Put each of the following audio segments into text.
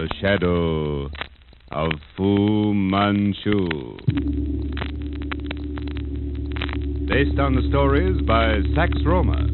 The Shadow of Fu Manchu. Based on the stories by Sax Roma.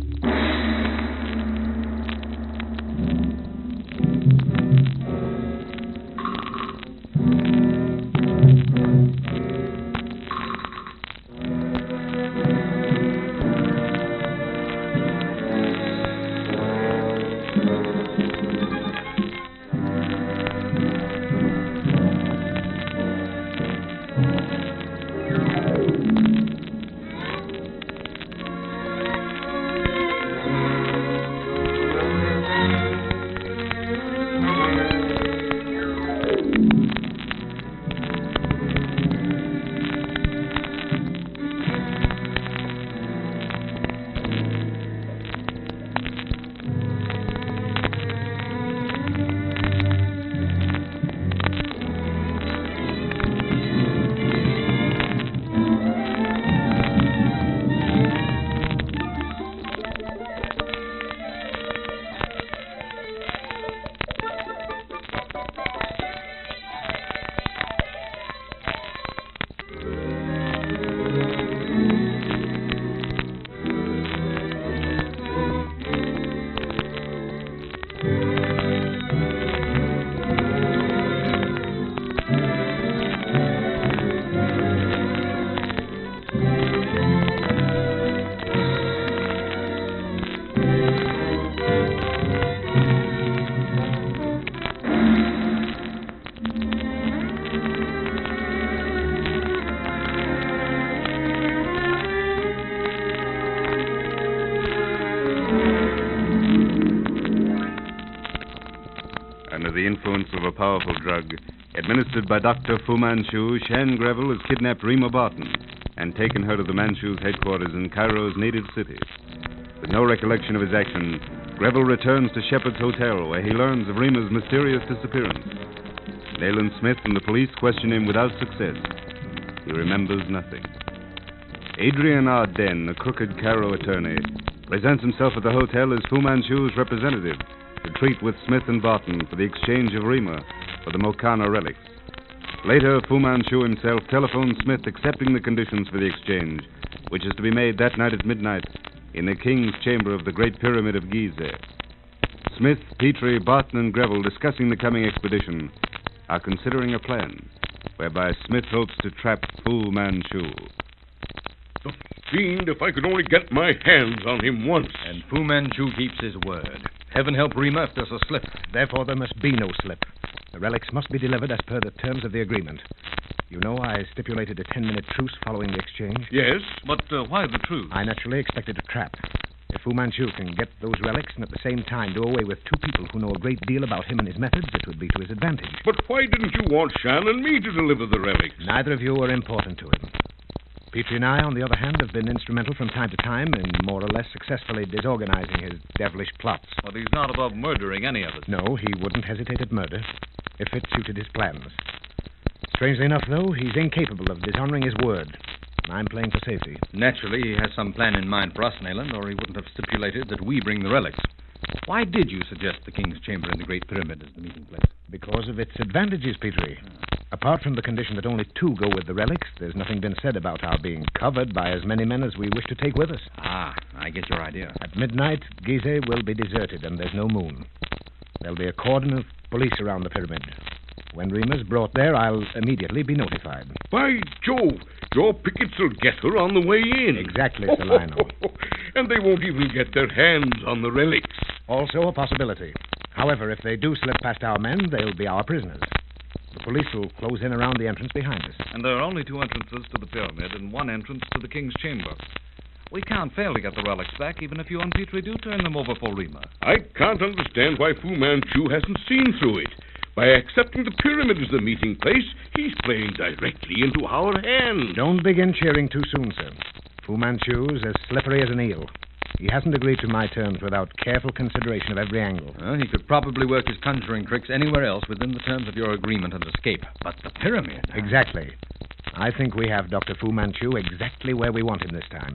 Under the influence of a powerful drug administered by Dr. Fu Manchu, Shan Greville has kidnapped Rima Barton and taken her to the Manchus' headquarters in Cairo's native city. With no recollection of his action, Greville returns to Shepard's Hotel, where he learns of Rima's mysterious disappearance. Nayland Smith and the police question him without success. He remembers nothing. Adrian Arden, a crooked Cairo attorney, presents himself at the hotel as Fu Manchu's representative to treat with Smith and Barton for the exchange of Rima for the Mokana relics. Later, Fu Manchu himself telephones Smith accepting the conditions for the exchange, which is to be made that night at midnight in the King's Chamber of the Great Pyramid of Gizeh. Smith, Petrie, Barton, and Greville, discussing the coming expedition, are considering a plan whereby Smith hopes to trap Fu Manchu. The fiend, if I could only get my hands on him once. And Fu Manchu keeps his word. Heaven help Rima if there's a slip. Therefore, there must be no slip. The relics must be delivered as per the terms of the agreement. You know I stipulated a 10-minute truce following the exchange. Yes? But why the truce? I naturally expected a trap. If Fu Manchu can get those relics and at the same time do away with two people who know a great deal about him and his methods, it would be to his advantage. But why didn't you want Shan and me to deliver the relics? Neither of you were important to him. Petrie and I, on the other hand, have been instrumental from time to time in more or less successfully disorganizing his devilish plots. But he's not above murdering any of us. No, he wouldn't hesitate at murder if it suited his plans. Strangely enough, though, he's incapable of dishonoring his word. I'm playing for safety. Naturally, he has some plan in mind for us, Nayland, or he wouldn't have stipulated that we bring the relics. Why did you suggest the King's Chamber in the Great Pyramid as the meeting place? Because of its advantages, Petrie. Apart from the condition that only two go with the relics, there's nothing been said about our being covered by as many men as we wish to take with us. Ah, I get your idea. At midnight, Gizeh will be deserted and there's no moon. There'll be a cordon of police around the pyramid. When Rima's brought there, I'll immediately be notified. By Jove, your pickets will get her on the way in. Exactly, Sir Lionel. And they won't even get their hands on the relics. Also a possibility. However, if they do slip past our men, they'll be our prisoners. The police will close in around the entrance behind us. And there are only two entrances to the pyramid and one entrance to the King's Chamber. We can't fail to get the relics back, even if you and Petrie do turn them over for Rima. I can't understand why Fu Manchu hasn't seen through it. By accepting the pyramid as the meeting place, he's playing directly into our hands. Don't begin cheering too soon, sir. Fu Manchu's as slippery as an eel. He hasn't agreed to my terms without careful consideration of every angle. Well, he could probably work his conjuring tricks anywhere else within the terms of your agreement and escape. But the pyramid... Exactly. I think we have Dr. Fu Manchu exactly where we want him this time.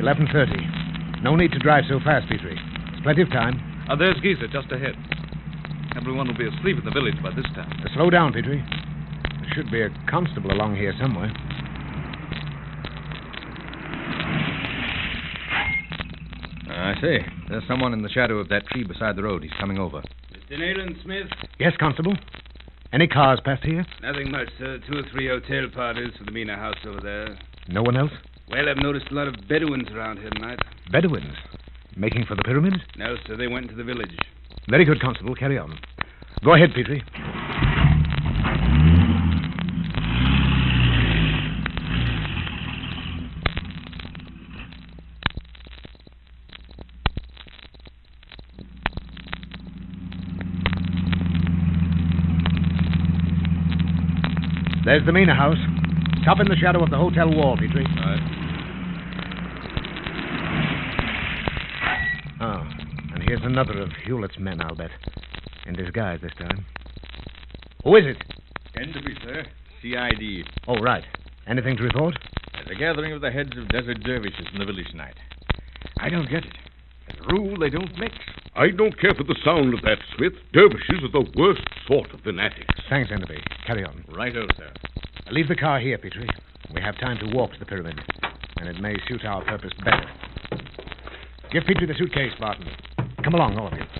11:30. No need to drive so fast, Petrie. There's plenty of time. There's Giza just ahead. Everyone will be asleep in the village by this time. Slow down, Petrie. There should be a constable along here somewhere. I see. There's someone in the shadow of that tree beside the road. He's coming over. Mr. Nayland Smith? Yes, Constable. Any cars past here? Nothing much, sir. 2 or 3 hotel parties for the Mina house over there. No one else? Well, I've noticed a lot of Bedouins around here tonight. Bedouins? Making for the pyramids? No, sir, they went into the village. Very good, Constable. Carry on. Go ahead, Petrie. There's the Mina house. Top in the shadow of the hotel wall, Petrie. Oh, and here's another of Hewlett's men, I'll bet. In disguise this time. Who is it? Enderby, sir. CID. Oh, right. Anything to report? There's a gathering of the heads of desert dervishes in the village tonight. I don't get it. As a rule, they don't mix. I don't care for the sound of that, Smith. Dervishes are the worst sort of fanatics. Thanks, Enderby. Carry on. Righto, sir. Leave the car here, Petrie. We have time to walk to the pyramid, and it may suit our purpose better. Give Petrie the suitcase, Barton. Come along, all of you.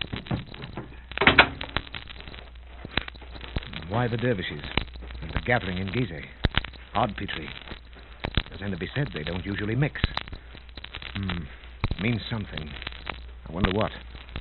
Why the dervishes? And the gathering in Gizeh. Odd, Petrie. As Enderby said, they don't usually mix. Means something. I wonder what.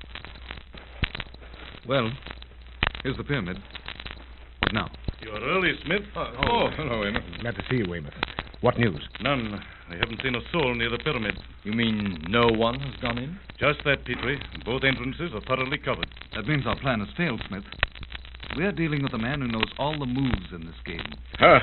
Well, here's the pyramid. What now? You're early, Smith. Hello, Weymouth. Glad to see you, Weymouth. What news? None. I haven't seen a soul near the pyramid. You mean no one has gone in? Just that, Petrie. Both entrances are thoroughly covered. That means our plan has failed, Smith. We're dealing with a man who knows all the moves in this game.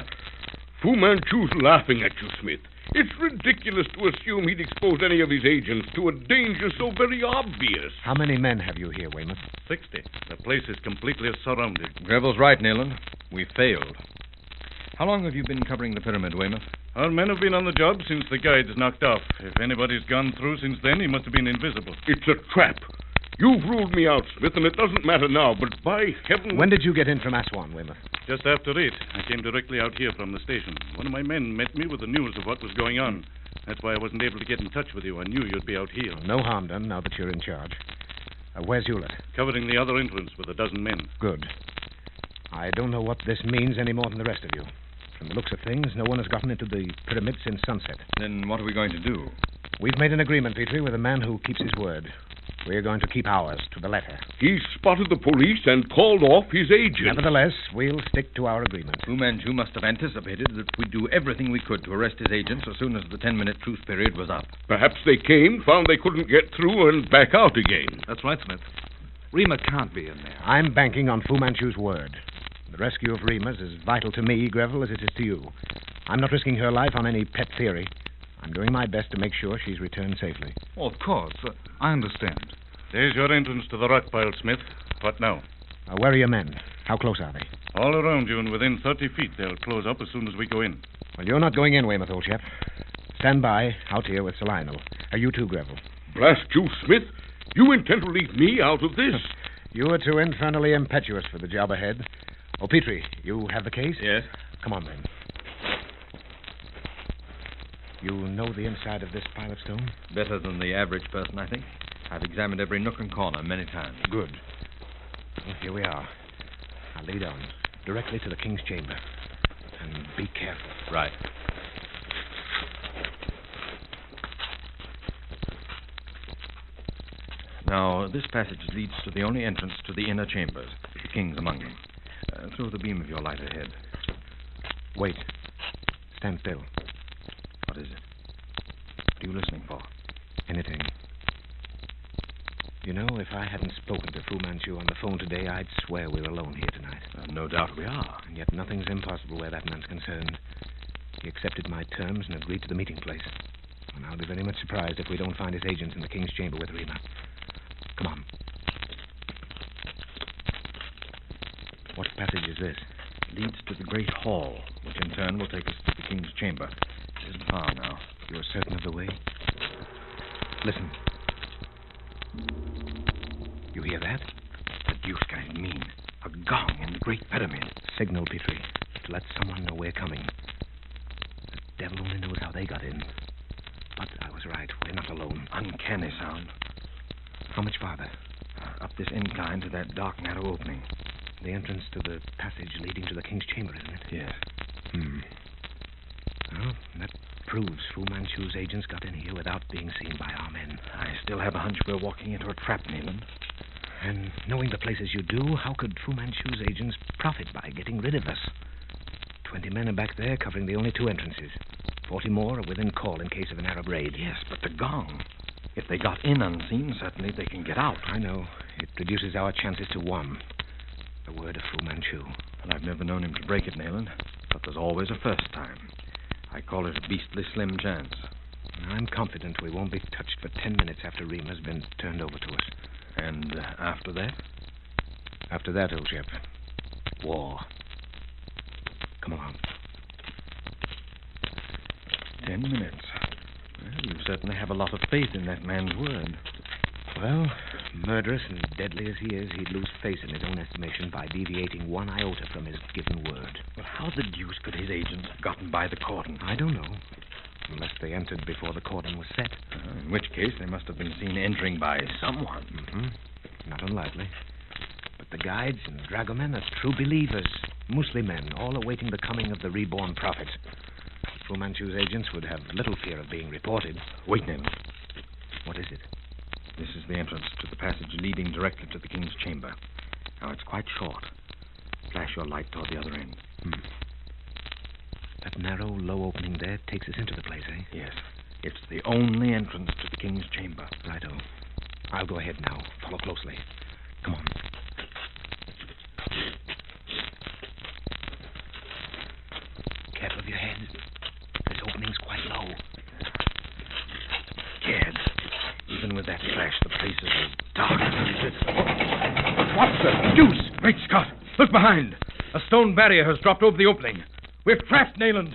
Fu Manchu's laughing at you, Smith. It's ridiculous to assume he'd expose any of his agents to a danger so very obvious. How many men have you here, Weymouth? 60. The place is completely surrounded. Greville's right, Nayland. We failed. How long have you been covering the pyramid, Weymouth? Our men have been on the job since the guides knocked off. If anybody's gone through since then, he must have been invisible. It's a trap. You've ruled me out, Smith, and it doesn't matter now, but by heaven... When did you get in from Aswan, Weymouth? Just after 8, I came directly out here from the station. One of my men met me with the news of what was going on. That's why I wasn't able to get in touch with you. I knew you'd be out here. No harm done now that you're in charge. Where's Hewlett? Covering the other entrance with a dozen men. Good. I don't know what this means any more than the rest of you. From the looks of things, no one has gotten into the pyramid since sunset. Then what are we going to do? We've made an agreement, Petrie, with a man who keeps his word. We're going to keep ours to the letter. He spotted the police and called off his agent. Nevertheless, we'll stick to our agreement. Fu Manchu must have anticipated that we'd do everything we could to arrest his agents as soon as the 10-minute truce period was up. Perhaps they came, found they couldn't get through, and back out again. That's right, Smith. Rima can't be in there. I'm banking on Fu Manchu's word. The rescue of Rima's is vital to me, Greville, as it is to you. I'm not risking her life on any pet theory. I'm doing my best to make sure she's returned safely. Oh, of course. I understand. There's your entrance to the rock pile, Smith. What now? Where are your men? How close are they? All around you and within 30 feet. They'll close up as soon as we go in. Well, you're not going in, Weymouth, old chap. Stand by, out here with Sir Lionel. You too, Greville. Blast you, Smith. You intend to leave me out of this? You are too infernally impetuous for the job ahead. Oh, Petrie, you have the case? Yes. Come on, then. You know the inside of this pile of stone? Better than the average person, I think. I've examined every nook and corner many times. Good. Well, here we are. Now lead on, directly to the king's chamber. And be careful. Right. Now, this passage leads to the only entrance to the inner chambers. The king's among them. Throw the beam of your light ahead. Wait. Stand still. What is it? What are you listening for? Anything. You know, if I hadn't spoken to Fu Manchu on the phone today, I'd swear we're alone here tonight. No doubt we are. And yet nothing's impossible where that man's concerned. He accepted my terms and agreed to the meeting place. And I'll be very much surprised if we don't find his agents in the king's chamber with Rima. Come on. What passage is this? It leads to the great hall, which in turn will take us to the king's chamber. It isn't far now. You're certain of the way? Listen. You hear that? The deuce can it mean? A gong in the Great Pyramid. Signal, Petrie, to let someone know we're coming. The devil only knows how they got in. But I was right. We're not alone. Uncanny sound. How much farther? Up this incline to that dark, narrow opening. The entrance to the passage leading to the King's Chamber, isn't it? Yes. Well, that proves Fu Manchu's agents got in here without being seen by our men. I still have a hunch we're walking into a trap, Nayland. And knowing the places you do, how could Fu Manchu's agents profit by getting rid of us? 20 men are back there covering the only 2 entrances. 40 more are within call in case of an Arab raid. Yes, but the gong. If they got in unseen, certainly they can get out. I know. It reduces our chances to 1. The word of Fu Manchu. Well, I've never known him to break it, Nayland. But there's always a first time. I call it a beastly slim chance. I'm confident we won't be touched for 10 minutes after Rima's been turned over to us. And after that? After that, old chap, war. Come along. 10 minutes. Well, you certainly have a lot of faith in that man's word. Well, murderous and deadly as he is, he'd lose face in his own estimation by deviating 1 iota from his given word. Well, how the deuce could his agents have gotten by the cordon? I don't know. Unless they entered before the cordon was set. In which case, they must have been seen entering by someone. Not unlikely. But the guides and dragomen are true believers. Muslim men, all awaiting the coming of the reborn prophet. Fu Manchu's agents would have little fear of being reported. Wait, Nayland. What is it? This is the entrance to the passage leading directly to the King's Chamber. Now, it's quite short. Flash your light toward the other end. That narrow, low opening there takes us into the place, eh? Yes. It's the only entrance to the King's Chamber. Righto. I'll go ahead now. Follow closely. Come on. Careful of your head. This opening's quite low. Gad. Even with that flash, the place is as dark as What's the deuce? Great Scott! Look behind! A stone barrier has dropped over the opening. We're trapped, Nayland.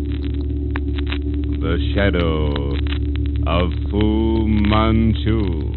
The Shadow of Fu Manchu.